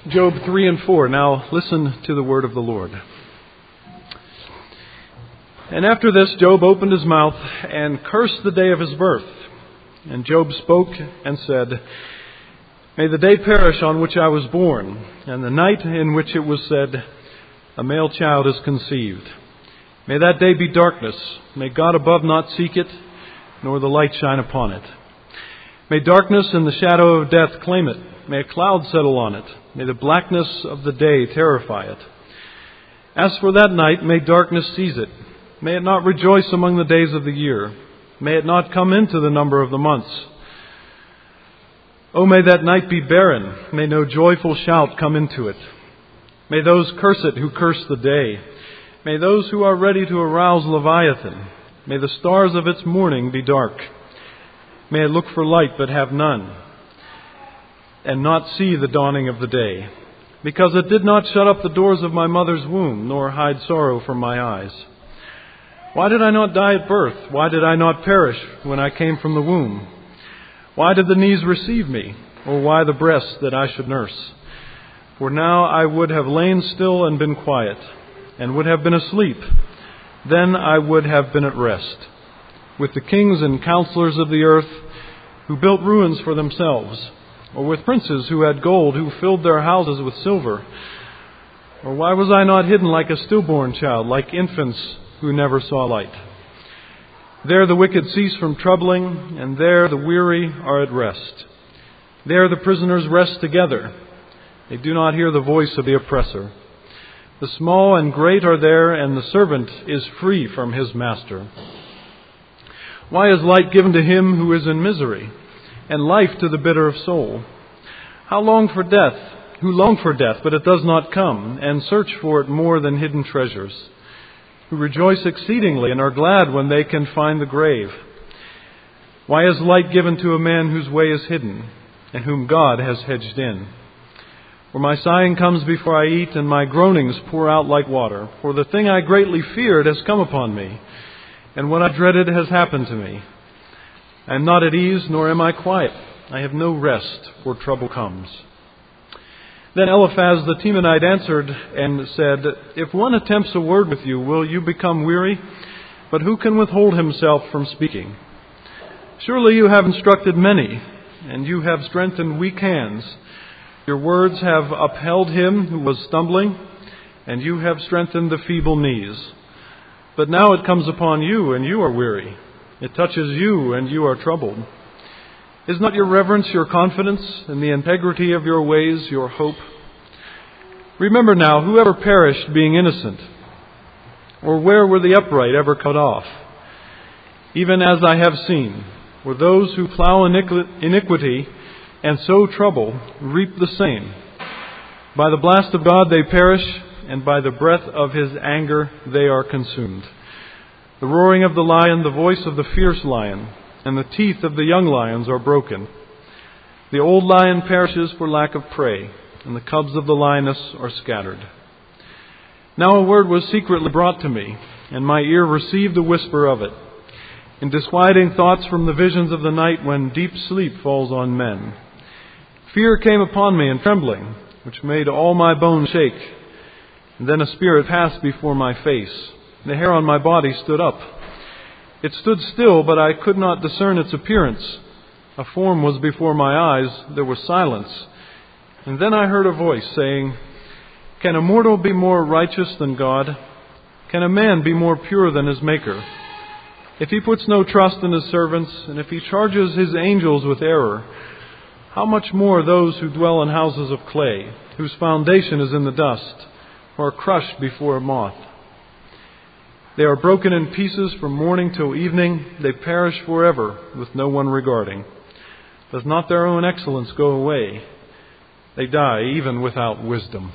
Job 3 and 4. Now listen to the word of the Lord. And after this, Job opened his mouth and cursed the day of his birth. And Job spoke and said, May the day perish on which I was born, and the night in which it was said, A male child is conceived. May that day be darkness. May God above not seek it, nor the light shine upon it. May darkness and the shadow of death claim it. May a cloud settle on it. May the blackness of the day terrify it. As for that night, may darkness seize it. May it not rejoice among the days of the year. May it not come into the number of the months. Oh, may that night be barren. May no joyful shout come into it. May those curse it who curse the day. May those who are ready to arouse Leviathan. May the stars of its morning be dark. May it look for light but have none, and not see the dawning of the day. Because it did not shut up the doors of my mother's womb, nor hide sorrow from my eyes. Why did I not die at birth? Why did I not perish when I came from the womb? Why did the knees receive me, or why the breast that I should nurse? For now I would have lain still and been quiet, and would have been asleep. Then I would have been at rest, with the kings and counselors of the earth, who built ruins for themselves, or with princes who had gold, who filled their houses with silver. Or why was I not hidden like a stillborn child, like infants who never saw light? There the wicked cease from troubling, and there the weary are at rest. There the prisoners rest together. They do not hear the voice of the oppressor. The small and great are there, and the servant is free from his master. Why is light given to him who is in misery, and life to the bitter of soul? How long for death? Who long for death, but it does not come, and search for it more than hidden treasures? Who rejoice exceedingly and are glad when they can find the grave? Why is light given to a man whose way is hidden, and whom God has hedged in? For my sighing comes before I eat, and my groanings pour out like water. For the thing I greatly feared has come upon me, and what I dreaded has happened to me. I am not at ease, nor am I quiet. I have no rest, for trouble comes. Then Eliphaz the Temanite answered and said, If one attempts a word with you, will you become weary? But who can withhold himself from speaking? Surely you have instructed many, and you have strengthened weak hands. Your words have upheld him who was stumbling, and you have strengthened the feeble knees. But now it comes upon you, and you are weary. It touches you, and you are troubled. Is not your reverence your confidence, and the integrity of your ways your hope? Remember now, whoever perished being innocent, or where were the upright ever cut off? Even as I have seen, where those who plow iniquity and sow trouble reap the same. By the blast of God they perish, and by the breath of his anger they are consumed. The roaring of the lion, the voice of the fierce lion, and the teeth of the young lions are broken. The old lion perishes for lack of prey, and the cubs of the lioness are scattered. Now a word was secretly brought to me, and my ear received a whisper of it, in disquieting thoughts from the visions of the night when deep sleep falls on men. Fear came upon me and trembling, which made all my bones shake. And then a spirit passed before my face. The hair on my body stood up. It stood still, but I could not discern its appearance. A form was before my eyes. There was silence. And then I heard a voice saying, Can a mortal be more righteous than God? Can a man be more pure than his Maker? If he puts no trust in his servants, and if he charges his angels with error, how much more those who dwell in houses of clay, whose foundation is in the dust, who are crushed before a moth? They are broken in pieces from morning till evening. They perish forever, with no one regarding. Does not their own excellence go away? They die even without wisdom.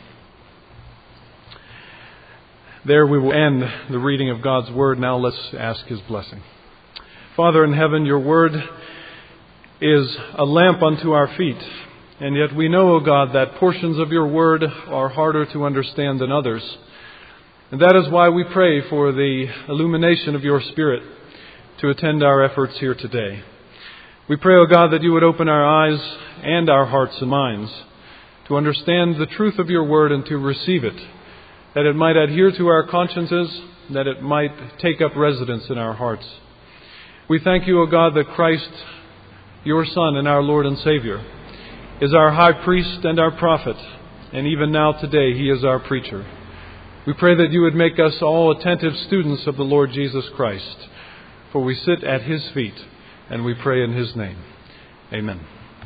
There we will end the reading of God's Word. Now let's ask His blessing. Father in heaven, your Word is a lamp unto our feet. And yet we know, O God, that portions of your Word are harder to understand than others. And that is why we pray for the illumination of your Spirit to attend our efforts here today. We pray, O God, that you would open our eyes and our hearts and minds to understand the truth of your word and to receive it, that it might adhere to our consciences, that it might take up residence in our hearts. We thank you, O God, that Christ, your Son and our Lord and Savior, is our high priest and our prophet, and even now today he is our preacher. We pray that you would make us all attentive students of the Lord Jesus Christ, for we sit at his feet, and we pray in his name. Amen.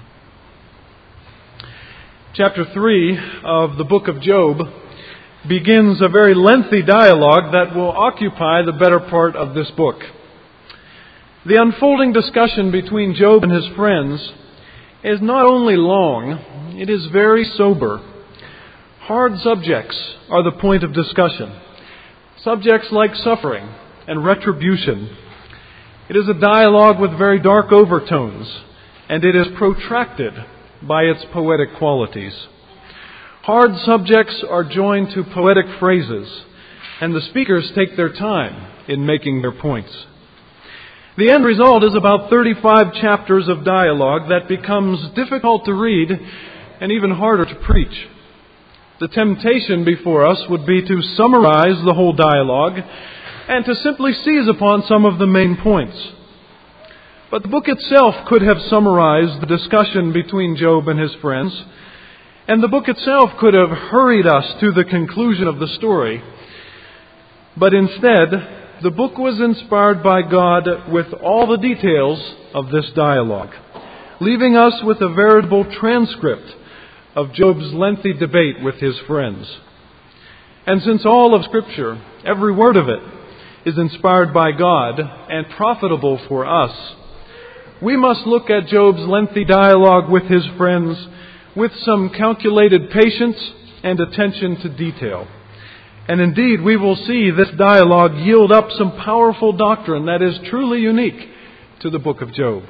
Chapter 3 of the book of Job begins a very lengthy dialogue that will occupy the better part of this book. The unfolding discussion between Job and his friends is not only long, it is very sober. Hard subjects are the point of discussion. Subjects like suffering and retribution. It is a dialogue with very dark overtones, and it is protracted by its poetic qualities. Hard subjects are joined to poetic phrases, and the speakers take their time in making their points. The end result is about 35 chapters of dialogue that becomes difficult to read and even harder to preach. The temptation before us would be to summarize the whole dialogue and to simply seize upon some of the main points. But the book itself could have summarized the discussion between Job and his friends, and the book itself could have hurried us to the conclusion of the story. But instead, the book was inspired by God with all the details of this dialogue, leaving us with a veritable transcript of Job's lengthy debate with his friends. And since all of Scripture, every word of it, is inspired by God and profitable for us, we must look at Job's lengthy dialogue with his friends with some calculated patience and attention to detail. And indeed, we will see this dialogue yield up some powerful doctrine that is truly unique to the book of Job.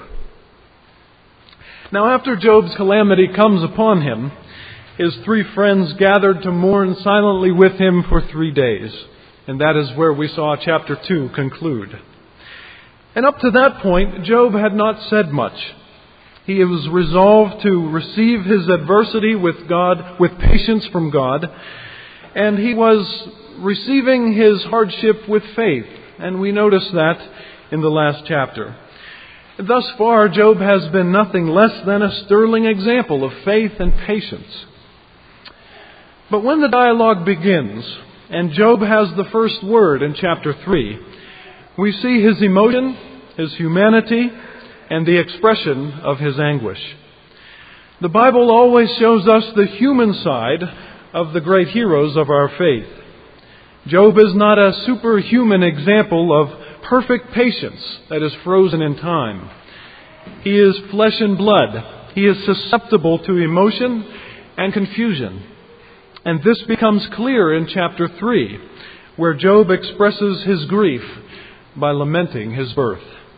Now, after Job's calamity comes upon him, his three friends gathered to mourn silently with him for 3 days. And that is where we saw chapter 2 conclude. And up to that point, Job had not said much. He was resolved to receive his adversity with God, with patience from God. And he was receiving his hardship with faith. And we notice that in the last chapter. Thus far, Job has been nothing less than a sterling example of faith and patience. But when the dialogue begins, and Job has the first word in chapter 3, we see his emotion, his humanity, and the expression of his anguish. The Bible always shows us the human side of the great heroes of our faith. Job is not a superhuman example of perfect patience that is frozen in time. He is flesh and blood. He is susceptible to emotion and confusion. And this becomes clear in chapter 3, where Job expresses his grief by lamenting his birth.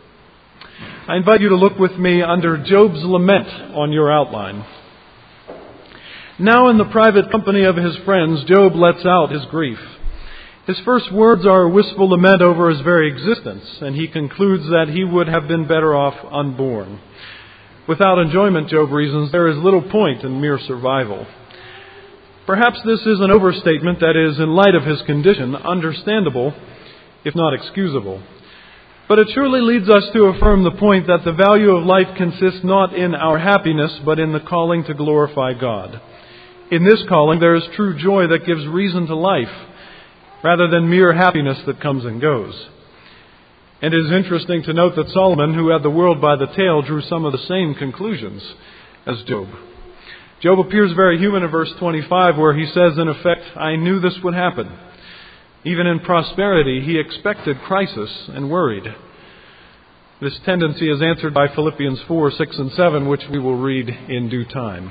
I invite you to look with me under Job's lament on your outline. Now in the private company of his friends, Job lets out his grief. His first words are a wistful lament over his very existence, and he concludes that he would have been better off unborn. Without enjoyment, Job reasons, there is little point in mere survival. Perhaps this is an overstatement that is, in light of his condition, understandable, if not excusable. But it surely leads us to affirm the point that the value of life consists not in our happiness, but in the calling to glorify God. In this calling, there is true joy that gives reason to life, rather than mere happiness that comes and goes. And it is interesting to note that Solomon, who had the world by the tail, drew some of the same conclusions as Job. Job appears very human in verse 25, where he says, in effect, I knew this would happen. Even in prosperity, he expected crisis and worried. This tendency is answered by Philippians 4, 6, and 7, which we will read in due time.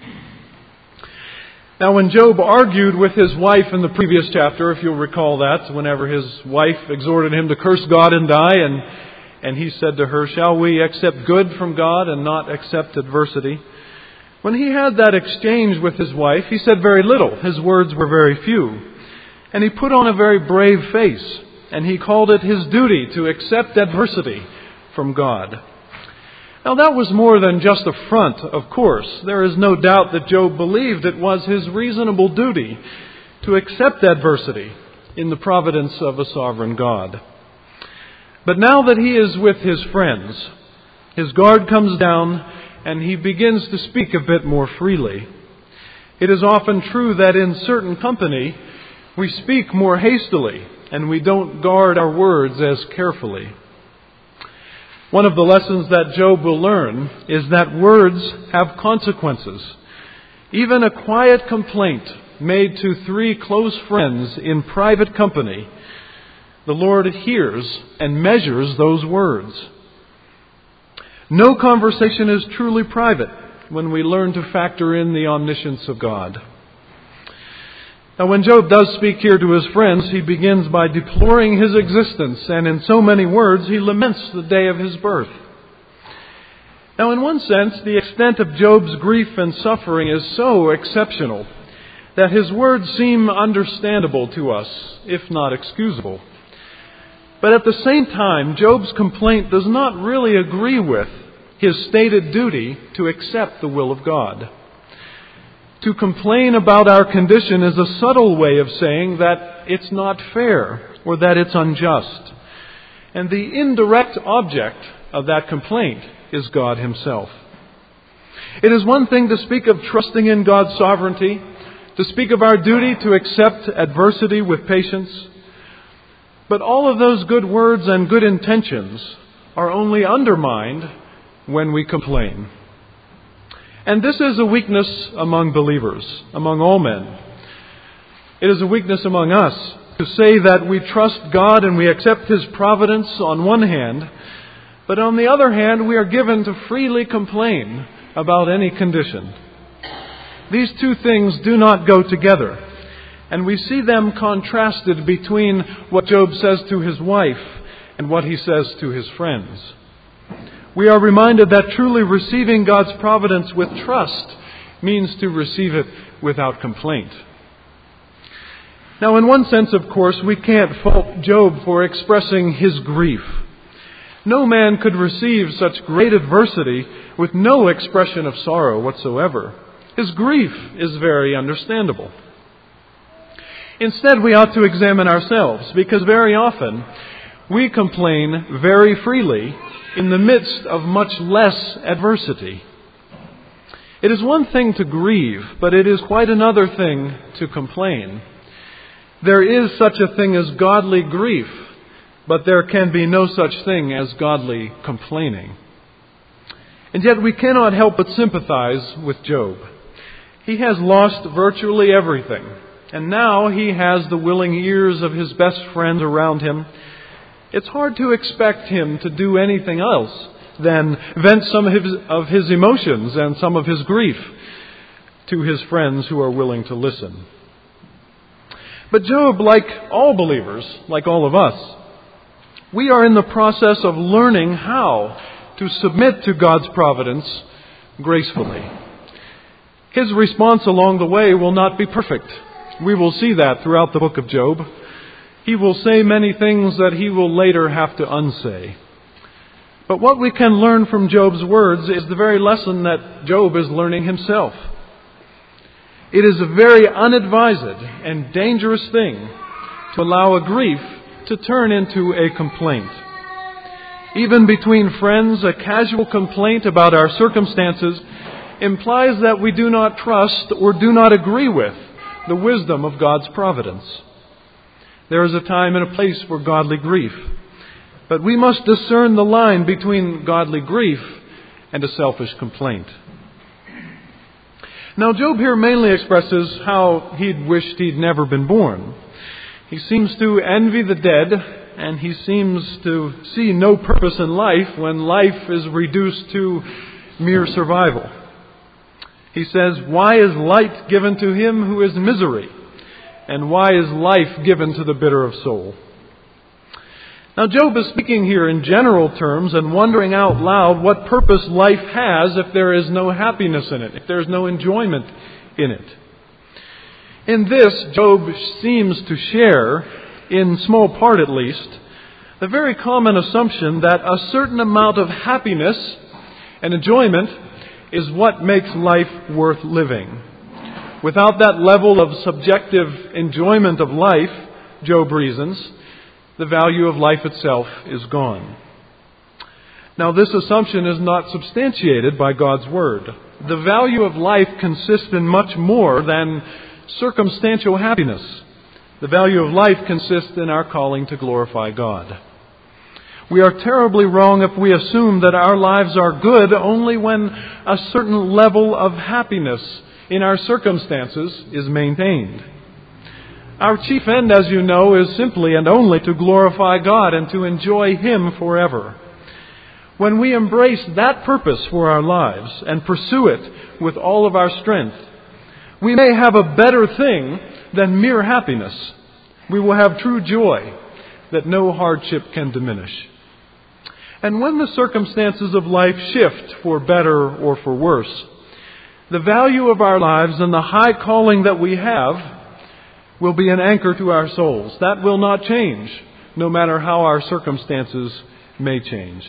Now, when Job argued with his wife in the previous chapter, if you'll recall that, whenever his wife exhorted him to curse God and die, and he said to her, shall we accept good from God and not accept adversity? When he had that exchange with his wife, he said very little. His words were very few. And he put on a very brave face, and he called it his duty to accept adversity from God. Now that was more than just a front, of course. There is no doubt that Job believed it was his reasonable duty to accept adversity in the providence of a sovereign God. But now that he is with his friends, his guard comes down and he begins to speak a bit more freely. It is often true that in certain company we speak more hastily and we don't guard our words as carefully. One of the lessons that Job will learn is that words have consequences. Even a quiet complaint made to 3 close friends in private company, the Lord hears and measures those words. No conversation is truly private when we learn to factor in the omniscience of God. Now, when Job does speak here to his friends, he begins by deploring his existence, and in so many words, he laments the day of his birth. Now, in one sense, the extent of Job's grief and suffering is so exceptional that his words seem understandable to us, if not excusable. But at the same time, Job's complaint does not really agree with his stated duty to accept the will of God. To complain about our condition is a subtle way of saying that it's not fair or that it's unjust. And the indirect object of that complaint is God Himself. It is one thing to speak of trusting in God's sovereignty, to speak of our duty to accept adversity with patience. But all of those good words and good intentions are only undermined when we complain. And this is a weakness among believers, among all men. It is a weakness among us to say that we trust God and we accept His providence on one hand, but on the other hand we are given to freely complain about any condition. These two things do not go together, and we see them contrasted between what Job says to his wife and what he says to his friends. We are reminded that truly receiving God's providence with trust means to receive it without complaint. Now, in one sense, of course, we can't fault Job for expressing his grief. No man could receive such great adversity with no expression of sorrow whatsoever. His grief is very understandable. Instead, we ought to examine ourselves, because very often we complain very freely in the midst of much less adversity. It is one thing to grieve, but it is quite another thing to complain. There is such a thing as godly grief, but there can be no such thing as godly complaining. And yet we cannot help but sympathize with Job. He has lost virtually everything, and now he has the willing ears of his best friends around him. It's hard to expect him to do anything else than vent some of his emotions and some of his grief to his friends who are willing to listen. But Job, like all believers, like all of us, we are in the process of learning how to submit to God's providence gracefully. His response along the way will not be perfect. We will see that throughout the book of Job. He will say many things that he will later have to unsay. But what we can learn from Job's words is the very lesson that Job is learning himself. It is a very unadvised and dangerous thing to allow a grief to turn into a complaint. Even between friends, a casual complaint about our circumstances implies that we do not trust or do not agree with the wisdom of God's providence. There is a time and a place for godly grief, but we must discern the line between godly grief and a selfish complaint. Now, Job here mainly expresses how he'd wished he'd never been born. He seems to envy the dead, and he seems to see no purpose in life when life is reduced to mere survival. He says, "Why is light given to him who is misery? And why is life given to the bitter of soul?" Now, Job is speaking here in general terms and wondering out loud what purpose life has if there is no happiness in it, if there is no enjoyment in it. In this, Job seems to share, in small part at least, the very common assumption that a certain amount of happiness And enjoyment is what makes life worth living. Without that level of subjective enjoyment of life, Job reasons, the value of life itself is gone. Now, this assumption is not substantiated by God's Word. The value of life consists in much more than circumstantial happiness. The value of life consists in our calling to glorify God. We are terribly wrong if we assume that our lives are good only when a certain level of happiness in our circumstances is maintained. Our chief end, as you know, is simply and only to glorify God and to enjoy Him forever. When we embrace that purpose for our lives and pursue it with all of our strength, we may have a better thing than mere happiness. We will have true joy that no hardship can diminish. And when the circumstances of life shift for better or for worse, the value of our lives and the high calling that we have will be an anchor to our souls. That will not change, no matter how our circumstances may change.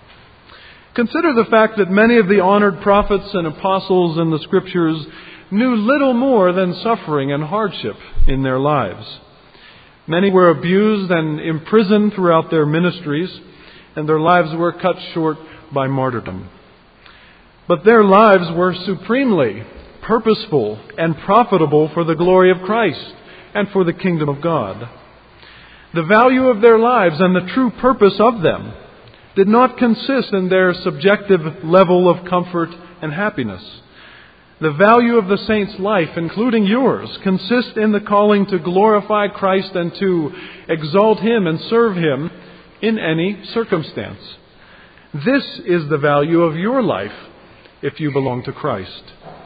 Consider the fact that many of the honored prophets and apostles in the Scriptures knew little more than suffering and hardship in their lives. Many were abused and imprisoned throughout their ministries, and their lives were cut short by martyrdom. But their lives were supremely purposeful and profitable for the glory of Christ and for the kingdom of God. The value of their lives and the true purpose of them did not consist in their subjective level of comfort and happiness. The value of the saint's life, including yours, consists in the calling to glorify Christ and to exalt Him and serve Him in any circumstance. This is the value of your life if you belong to Christ.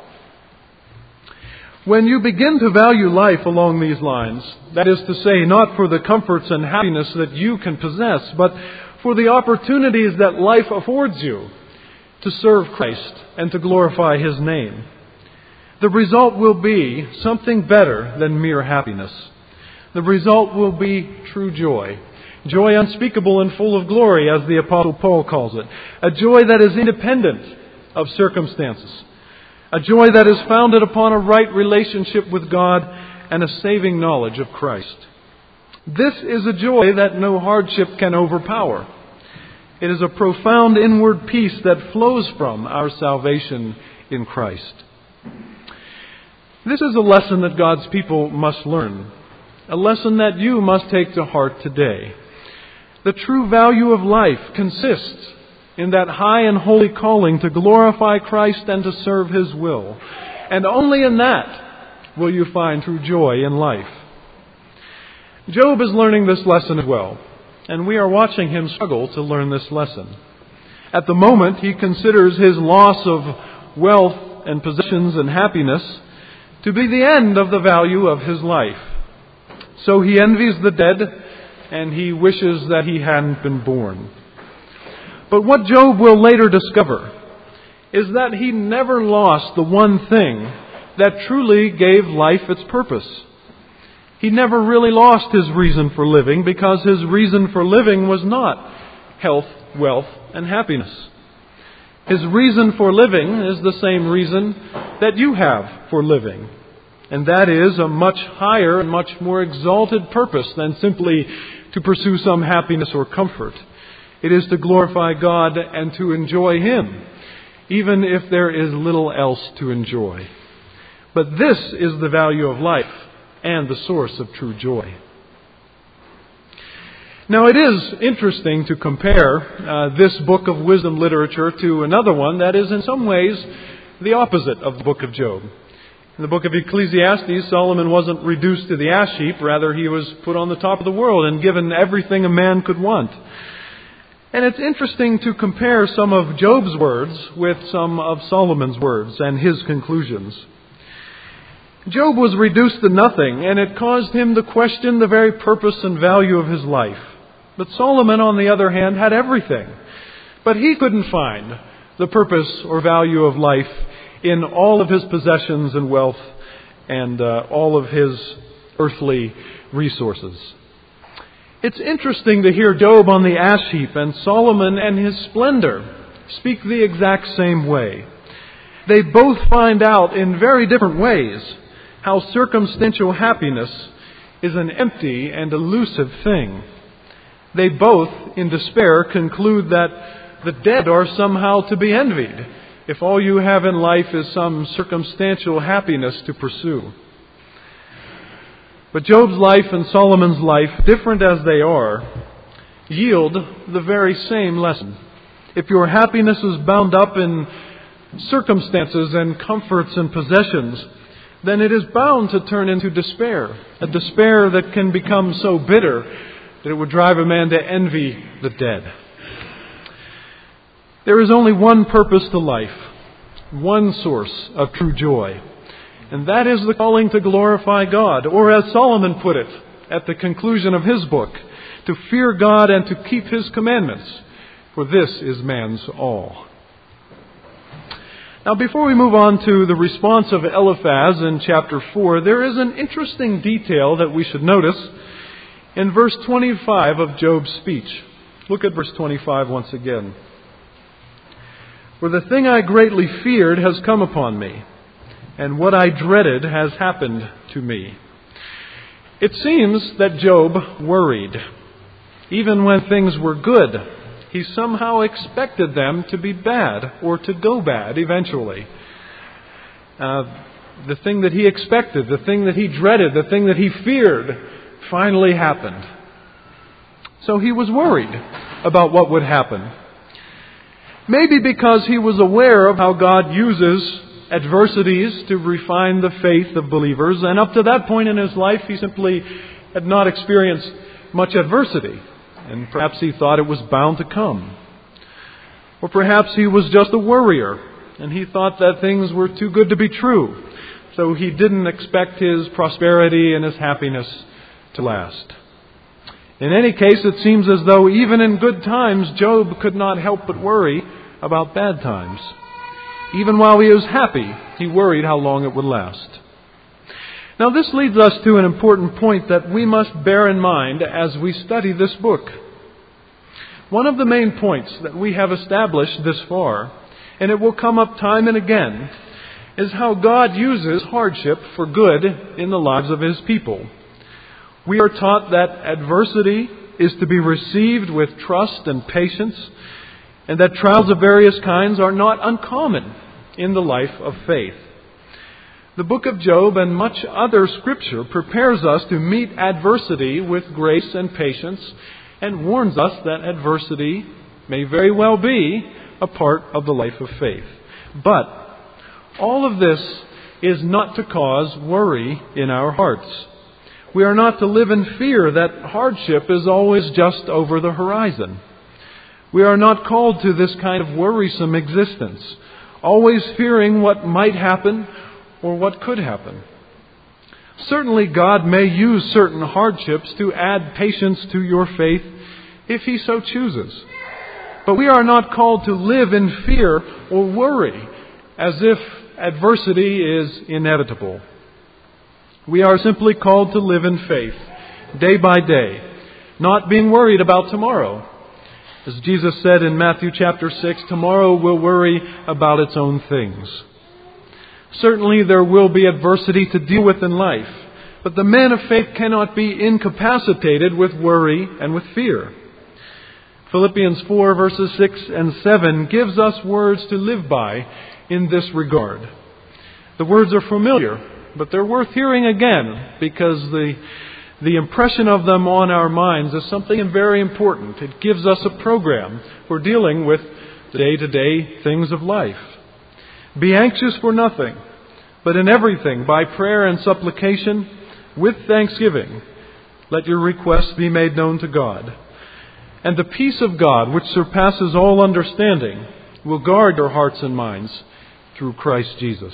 When you begin to value life along these lines, that is to say, not for the comforts and happiness that you can possess, but for the opportunities that life affords you to serve Christ and to glorify His name, the result will be something better than mere happiness. The result will be true joy. Joy unspeakable and full of glory, as the Apostle Paul calls it. A joy that is independent of circumstances. A joy that is founded upon a right relationship with God and a saving knowledge of Christ. This is a joy that no hardship can overpower. It is a profound inward peace that flows from our salvation in Christ. This is a lesson that God's people must learn. A lesson that you must take to heart today. The true value of life consists in that high and holy calling to glorify Christ and to serve His will. And only in that will you find true joy in life. Job is learning this lesson as well, and we are watching him struggle to learn this lesson. At the moment, he considers his loss of wealth and possessions and happiness to be the end of the value of his life. So he envies the dead, and he wishes that he hadn't been born. But what Job will later discover is that he never lost the one thing that truly gave life its purpose. He never really lost his reason for living, because his reason for living was not health, wealth, and happiness. His reason for living is the same reason that you have for living. And that is a much higher and much more exalted purpose than simply to pursue some happiness or comfort. It is to glorify God and to enjoy Him, even if there is little else to enjoy. But this is the value of life and the source of true joy. Now, it is interesting to compare this book of wisdom literature to another one that is in some ways the opposite of the book of Job. In the book of Ecclesiastes, Solomon wasn't reduced to the ash heap. Rather, he was put on the top of the world and given everything a man could want. And it's interesting to compare some of Job's words with some of Solomon's words and his conclusions. Job was reduced to nothing, and it caused him to question the very purpose and value of his life. But Solomon, on the other hand, had everything. But he couldn't find the purpose or value of life in all of his possessions and wealth and all of his earthly resources. It's interesting to hear Job on the ash heap and Solomon and his splendor speak the exact same way. They both find out in very different ways how circumstantial happiness is an empty and elusive thing. They both, in despair, conclude that the dead are somehow to be envied if all you have in life is some circumstantial happiness to pursue. But Job's life and Solomon's life, different as they are, yield the very same lesson. If your happiness is bound up in circumstances and comforts and possessions, then it is bound to turn into despair, a despair that can become so bitter that it would drive a man to envy the dead. There is only one purpose to life, one source of true joy, and that is the calling to glorify God, or as Solomon put it at the conclusion of his book, to fear God and to keep His commandments, for this is man's all. Now, before we move on to the response of Eliphaz in chapter 4, there is an interesting detail that we should notice in verse 25 of Job's speech. Look at verse 25 once again. For the thing I greatly feared has come upon me, and what I dreaded has happened to me. It seems that Job worried. Even when things were good, he somehow expected them to be bad or to go bad eventually. The thing that he expected, the thing that he dreaded, the thing that he feared finally happened. So he was worried about what would happen. Maybe because he was aware of how God uses adversities to refine the faith of believers, and up to that point in his life he simply had not experienced much adversity, and perhaps he thought it was bound to come. Or perhaps he was just a worrier, and he thought that things were too good to be true, so he didn't expect his prosperity and his happiness to last. In any case, it seems as though even in good times, Job could not help but worry about bad times. Even while he was happy, he worried how long it would last. Now, this leads us to an important point that we must bear in mind as we study this book. One of the main points that we have established this far, and it will come up time and again, is how God uses hardship for good in the lives of His people. We are taught that adversity is to be received with trust and patience, and that trials of various kinds are not uncommon in the life of faith. The book of Job and much other Scripture prepares us to meet adversity with grace and patience, and warns us that adversity may very well be a part of the life of faith. But all of this is not to cause worry in our hearts. We are not to live in fear that hardship is always just over the horizon. We are not called to this kind of worrisome existence, always fearing what might happen or what could happen. Certainly God may use certain hardships to add patience to your faith if He so chooses. But we are not called to live in fear or worry as if adversity is inevitable. We are simply called to live in faith, day by day, not being worried about tomorrow. As Jesus said in Matthew chapter 6, tomorrow will worry about its own things. Certainly there will be adversity to deal with in life, but the man of faith cannot be incapacitated with worry and with fear. Philippians 4 verses 6 and 7 gives us words to live by in this regard. The words are familiar, but they're worth hearing again because the impression of them on our minds is something very important. It gives us a program for dealing with the day-to-day things of life. Be anxious for nothing, but in everything, by prayer and supplication, with thanksgiving, let your requests be made known to God. And the peace of God, which surpasses all understanding, will guard your hearts and minds through Christ Jesus.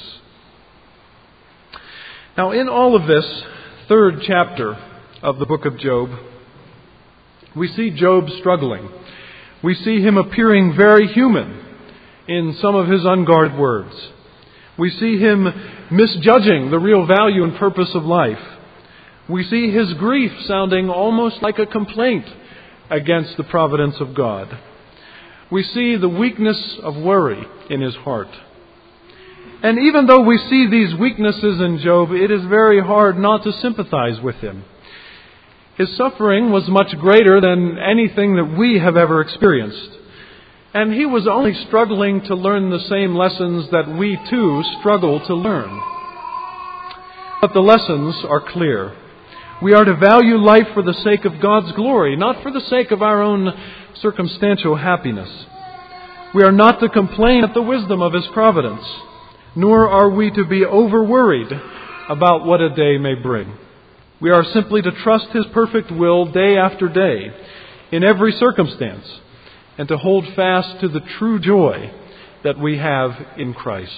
Now, in all of this third chapter of the book of Job, we see Job struggling. We see him appearing very human in some of his unguarded words. We see him misjudging the real value and purpose of life. We see his grief sounding almost like a complaint against the providence of God. we see the weakness of worry in his heart. And even though we see these weaknesses in Job, it is very hard not to sympathize with him. His suffering was much greater than anything that we have ever experienced. And he was only struggling to learn the same lessons that we too struggle to learn. But the lessons are clear. We are to value life for the sake of God's glory, not for the sake of our own circumstantial happiness. We are not to complain at the wisdom of His providence, nor are we to be over-worried about what a day may bring. We are simply to trust His perfect will day after day, in every circumstance, and to hold fast to the true joy that we have in Christ.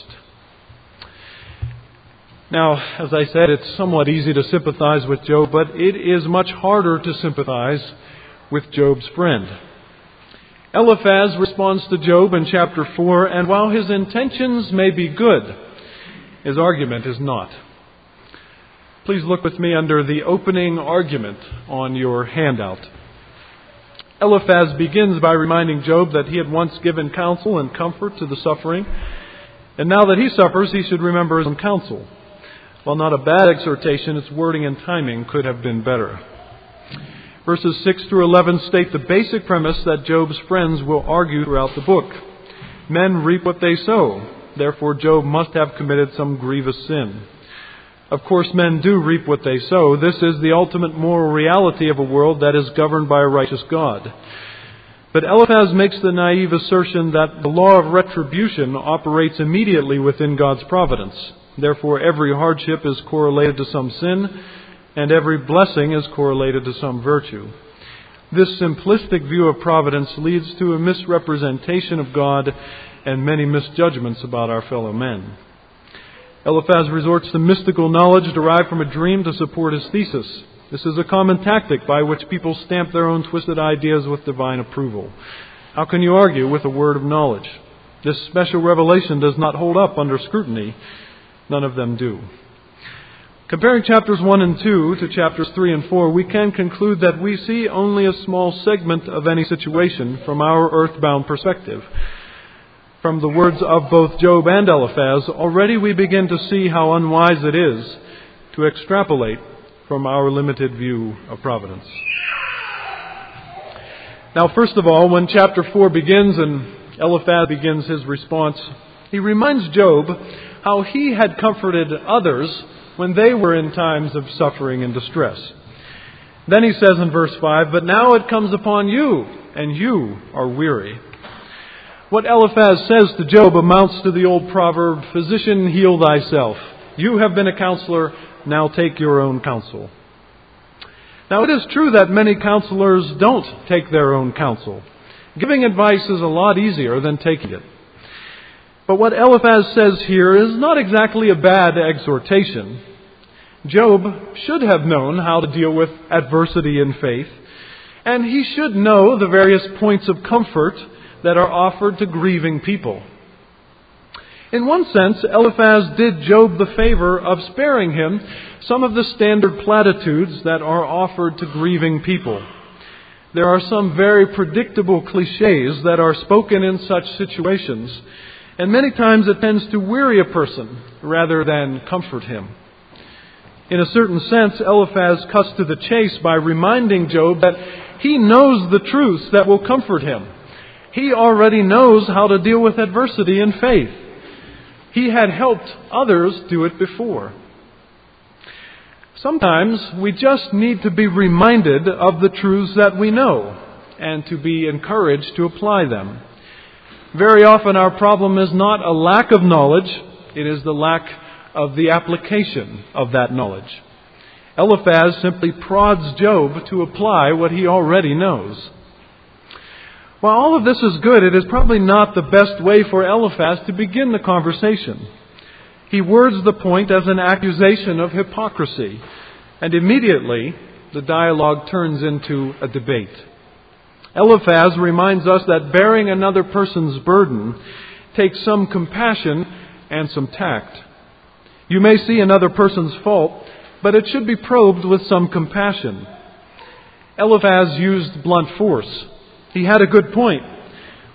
Now, as I said, it's somewhat easy to sympathize with Job, but it is much harder to sympathize with Job's friend. Eliphaz responds to Job in chapter 4, and while his intentions may be good, his argument is not. Please look with me under the opening argument on your handout. Eliphaz begins by reminding Job that he had once given counsel and comfort to the suffering, and now that he suffers, he should remember his own counsel. While not a bad exhortation, its wording and timing could have been better. Verses 6 through 11 state the basic premise that Job's friends will argue throughout the book. Men reap what they sow. Therefore, Job must have committed some grievous sin. Of course, men do reap what they sow. This is the ultimate moral reality of a world that is governed by a righteous God. But Eliphaz makes the naive assertion that the law of retribution operates immediately within God's providence. Therefore, every hardship is correlated to some sin, and every blessing is correlated to some virtue. This simplistic view of providence leads to a misrepresentation of God and many misjudgments about our fellow men. Eliphaz resorts to mystical knowledge derived from a dream to support his thesis. This is a common tactic by which people stamp their own twisted ideas with divine approval. How can you argue with a word of knowledge? This special revelation does not hold up under scrutiny. None of them do. Comparing chapters 1 and 2 to chapters 3 and 4, we can conclude that we see only a small segment of any situation from our earthbound perspective. From the words of both Job and Eliphaz, already we begin to see how unwise it is to extrapolate from our limited view of providence. Now, first of all, when chapter 4 begins and Eliphaz begins his response, he reminds Job how he had comforted others when they were in times of suffering and distress. Then he says in verse 5, "But now it comes upon you, and you are weary." What Eliphaz says to Job amounts to the old proverb, "Physician, heal thyself. You have been a counselor, now take your own counsel." Now, it is true that many counselors don't take their own counsel. Giving advice is a lot easier than taking it. But what Eliphaz says here is not exactly a bad exhortation. Job should have known how to deal with adversity in faith, and he should know the various points of comfort that are offered to grieving people. In one sense, Eliphaz did Job the favor of sparing him some of the standard platitudes that are offered to grieving people. There are some very predictable cliches that are spoken in such situations, and many times it tends to weary a person rather than comfort him. In a certain sense, Eliphaz cuts to the chase by reminding Job that he knows the truths that will comfort him. He already knows how to deal with adversity in faith. He had helped others do it before. Sometimes we just need to be reminded of the truths that we know and to be encouraged to apply them. Very often our problem is not a lack of knowledge, it is the lack of the application of that knowledge. Eliphaz simply prods Job to apply what he already knows. While all of this is good, it is probably not the best way for Eliphaz to begin the conversation. He words the point as an accusation of hypocrisy, and immediately the dialogue turns into a debate. Eliphaz reminds us that bearing another person's burden takes some compassion and some tact. You may see another person's fault, but it should be probed with some compassion. Eliphaz used blunt force. He had a good point.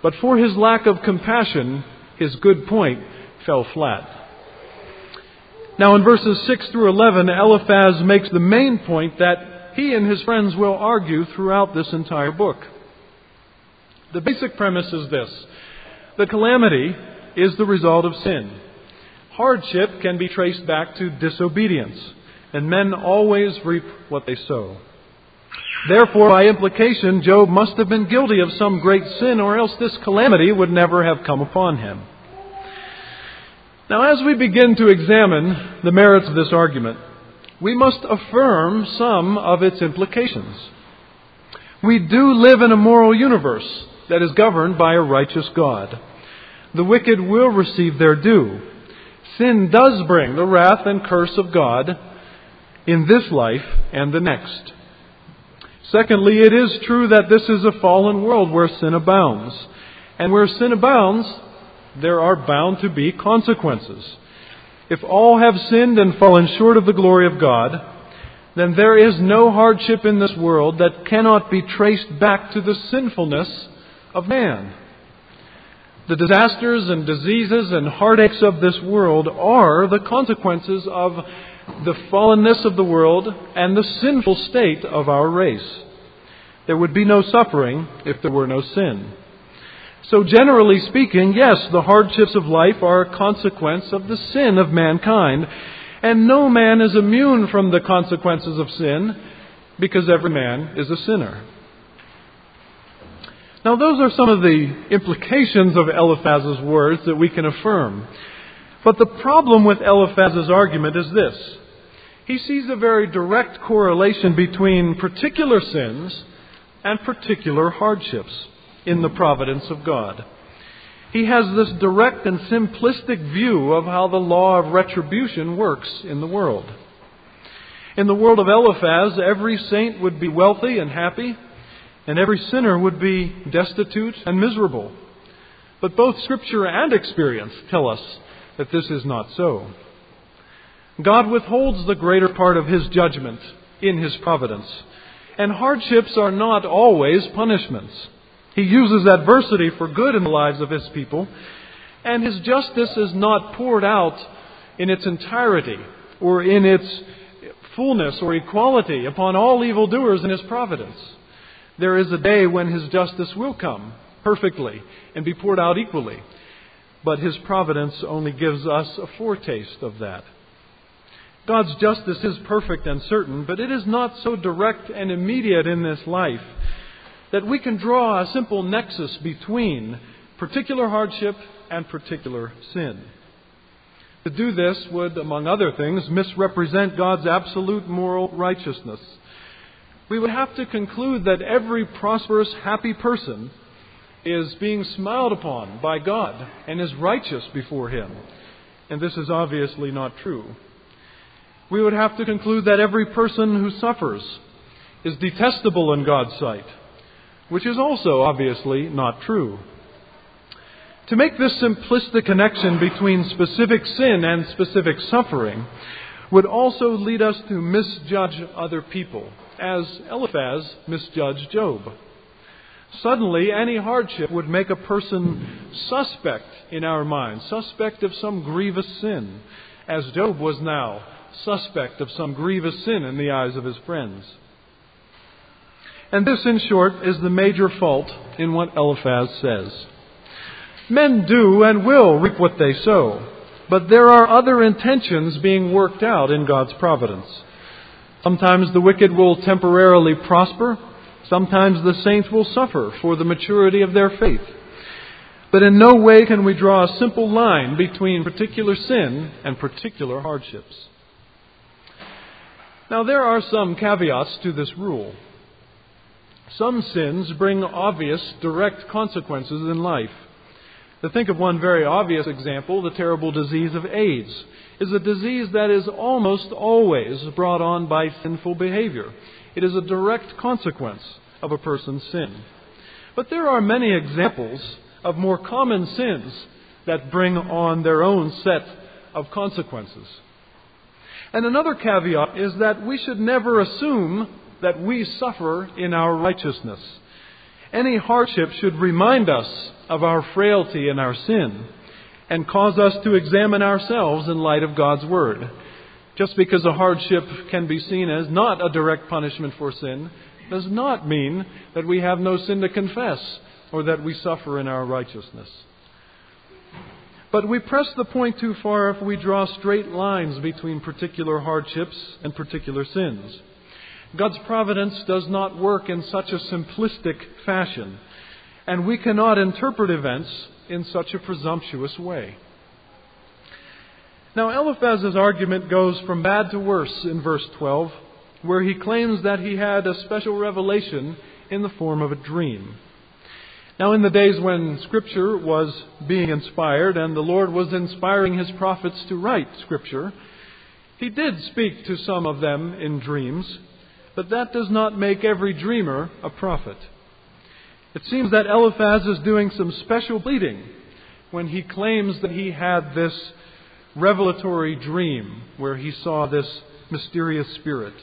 but for his lack of compassion, his good point fell flat. Now in verses 6 through 11, Eliphaz makes the main point that he and his friends will argue throughout this entire book. The basic premise is this: the calamity is the result of sin. Hardship can be traced back to disobedience, and men always reap what they sow. Therefore, by implication, Job must have been guilty of some great sin, or else this calamity would never have come upon him. Now, as we begin to examine the merits of this argument, we must affirm some of its implications. We do live in a moral universe that is governed by a righteous God. The wicked will receive their due. Sin does bring the wrath and curse of God in this life and the next. Secondly, it is true that this is a fallen world where sin abounds. And where sin abounds, there are bound to be consequences. If all have sinned and fallen short of the glory of God, then there is no hardship in this world that cannot be traced back to the sinfulness of man. The disasters and diseases and heartaches of this world are the consequences of the fallenness of the world and the sinful state of our race. There would be no suffering if there were no sin. So generally speaking, yes, the hardships of life are a consequence of the sin of mankind, and no man is immune from the consequences of sin, because every man is a sinner. Now, those are some of the implications of Eliphaz's words that we can affirm. But the problem with Eliphaz's argument is this: he sees a very direct correlation between particular sins and particular hardships in the providence of God. He has this direct and simplistic view of how the law of retribution works in the world. In the world of Eliphaz, every saint would be wealthy and happy, and every sinner would be destitute and miserable. But both Scripture and experience tell us that this is not so. God withholds the greater part of His judgment in His providence, and hardships are not always punishments. He uses adversity for good in the lives of His people, and His justice is not poured out in its entirety or in its fullness or equality upon all evildoers in His providence. There is a day when His justice will come perfectly and be poured out equally, but His providence only gives us a foretaste of that. God's justice is perfect and certain, but it is not so direct and immediate in this life that we can draw a simple nexus between particular hardship and particular sin. To do this would, among other things, misrepresent God's absolute moral righteousness. We would have to conclude that every prosperous, happy person is being smiled upon by God and is righteous before Him. And this is obviously not true. We would have to conclude that every person who suffers is detestable in God's sight, which is also obviously not true. To make this simplistic connection between specific sin and specific suffering would also lead us to misjudge other people, as Eliphaz misjudged Job. Suddenly, any hardship would make a person suspect in our minds, suspect of some grievous sin, as Job was now suspect of some grievous sin in the eyes of his friends. And this, in short, is the major fault in what Eliphaz says. Men do and will reap what they sow, but there are other intentions being worked out in God's providence. Sometimes the wicked will temporarily prosper. Sometimes the saints will suffer for the maturity of their faith. But in no way can we draw a simple line between particular sin and particular hardships. Now, there are some caveats to this rule. Some sins bring obvious, direct consequences in life. To think of one very obvious example, the terrible disease of AIDS is a disease that is almost always brought on by sinful behavior. It is a direct consequence of a person's sin. But there are many examples of more common sins that bring on their own set of consequences. And another caveat is that we should never assume that we suffer in our righteousness. Any hardship should remind us of our frailty and our sin, and cause us to examine ourselves in light of God's Word. Just because a hardship can be seen as not a direct punishment for sin, does not mean that we have no sin to confess or that we suffer in our righteousness. But we press the point too far if we draw straight lines between particular hardships and particular sins. God's providence does not work in such a simplistic fashion, and we cannot interpret events in such a presumptuous way. Now, Eliphaz's argument goes from bad to worse in verse 12, where he claims that he had a special revelation in the form of a dream. Now, in the days when Scripture was being inspired and the Lord was inspiring His prophets to write Scripture, He did speak to some of them in dreams, but that does not make every dreamer a prophet. It seems that Eliphaz is doing some special pleading when he claims that he had this revelatory dream where he saw this mysterious spirit.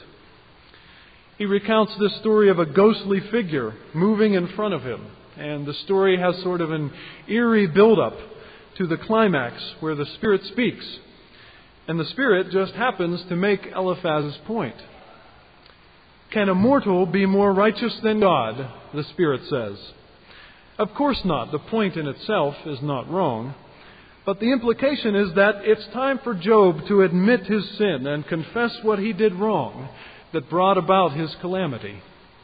He recounts this story of a ghostly figure moving in front of him. And the story has sort of an eerie build-up to the climax where the Spirit speaks. And the Spirit just happens to make Eliphaz's point. Can a mortal be more righteous than God? The Spirit says. Of course not. The point in itself is not wrong. But the implication is that it's time for Job to admit his sin and confess what he did wrong that brought about his calamity.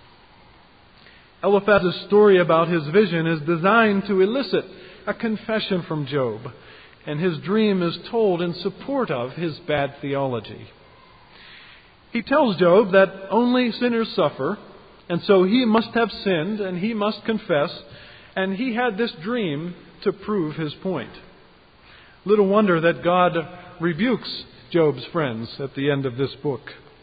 Eliphaz's story about his vision is designed to elicit a confession from Job, and his dream is told in support of his bad theology. He tells Job that only sinners suffer, and so he must have sinned and he must confess, and he had this dream to prove his point. Little wonder that God rebukes Job's friends at the end of this book.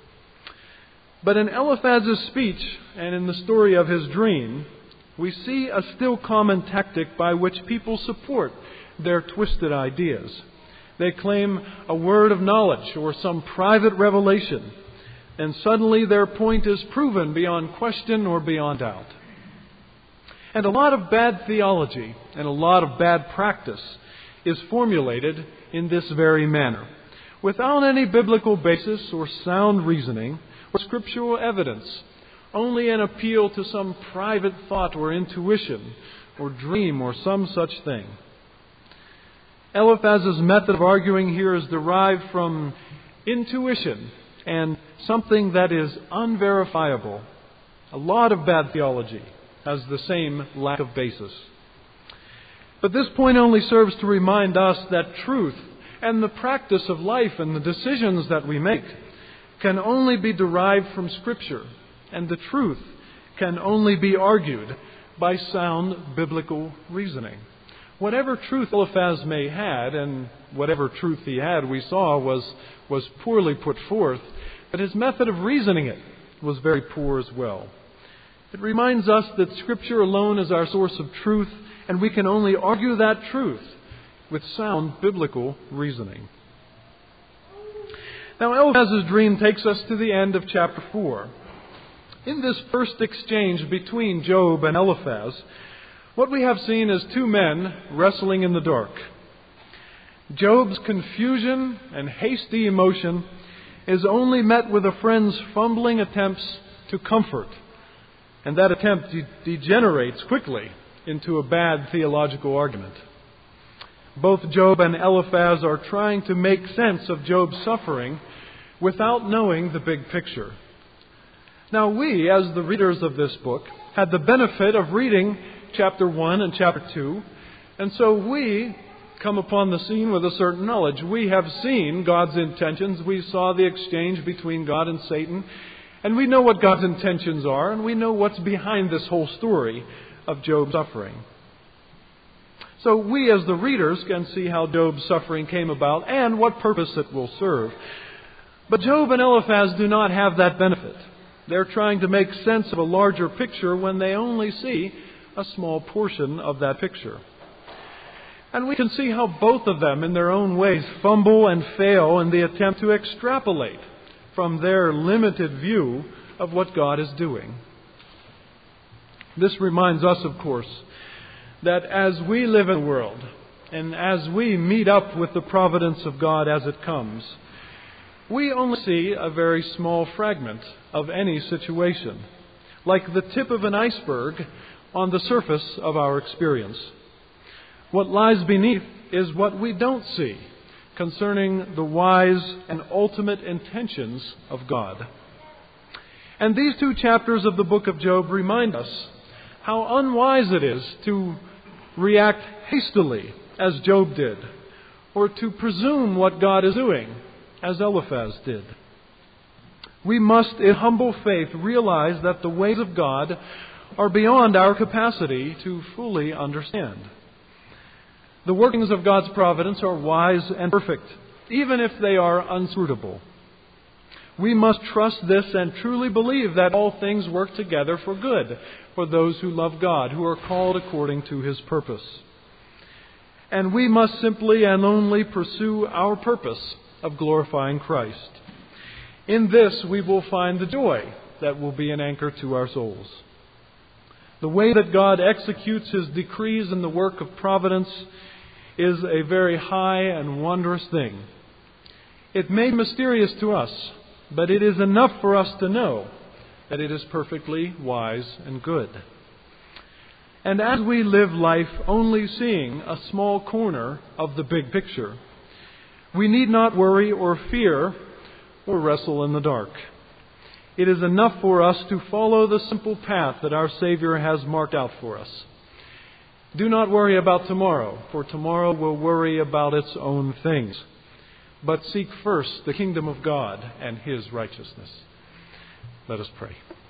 But in Eliphaz's speech and in the story of his dream, we see a still common tactic by which people support their twisted ideas. They claim a word of knowledge or some private revelation, and suddenly their point is proven beyond question or beyond doubt. And a lot of bad theology and a lot of bad practice is formulated in this very manner, without any biblical basis or sound reasoning or scriptural evidence, only an appeal to some private thought or intuition or dream or some such thing. Eliphaz's method of arguing here is derived from intuition and something that is unverifiable. A lot of bad theology has the same lack of basis. But this point only serves to remind us that truth and the practice of life and the decisions that we make can only be derived from Scripture, and the truth can only be argued by sound biblical reasoning. Whatever truth Eliphaz may had, and whatever truth he had, we saw was poorly put forth, but his method of reasoning it was very poor as well. It reminds us that Scripture alone is our source of truth, and we can only argue that truth with sound biblical reasoning. Now, Eliphaz's dream takes us to the end of chapter 4. In this first exchange between Job and Eliphaz, what we have seen is two men wrestling in the dark. Job's confusion and hasty emotion is only met with a friend's fumbling attempts to comfort, and that attempt degenerates quickly into a bad theological argument. Both Job and Eliphaz are trying to make sense of Job's suffering without knowing the big picture. Now we, as the readers of this book, had the benefit of reading chapter 1 and chapter 2, and so we come upon the scene with a certain knowledge. We have seen God's intentions. We saw the exchange between God and Satan, and we know what God's intentions are, and we know what's behind this whole story of Job's suffering. So we, as the readers, can see how Job's suffering came about and what purpose it will serve. But Job and Eliphaz do not have that benefit. They're trying to make sense of a larger picture when they only see a small portion of that picture. And we can see how both of them, in their own ways, fumble and fail in the attempt to extrapolate from their limited view of what God is doing. This reminds us, of course, that as we live in the world, and as we meet up with the providence of God as it comes, we only see a very small fragment of any situation, like the tip of an iceberg on the surface of our experience. What lies beneath is what we don't see concerning the wise and ultimate intentions of God. And these 2 chapters of the book of Job remind us how unwise it is to react hastily, as Job did, or to presume what God is doing, as Eliphaz did. We must, in humble faith, realize that the ways of God are beyond our capacity to fully understand. The workings of God's providence are wise and perfect, even if they are unscrutable. We must trust this and truly believe that all things work together for good for those who love God, who are called according to His purpose. And we must simply and only pursue our purpose of glorifying Christ. In this we will find the joy that will be an anchor to our souls. The way that God executes His decrees in the work of providence is a very high and wondrous thing. It may be mysterious to us, but it is enough for us to know that it is perfectly wise and good. And as we live life only seeing a small corner of the big picture, we need not worry or fear or wrestle in the dark. It is enough for us to follow the simple path that our Savior has marked out for us. Do not worry about tomorrow, for tomorrow will worry about its own things. But seek first the kingdom of God and His righteousness. Let us pray.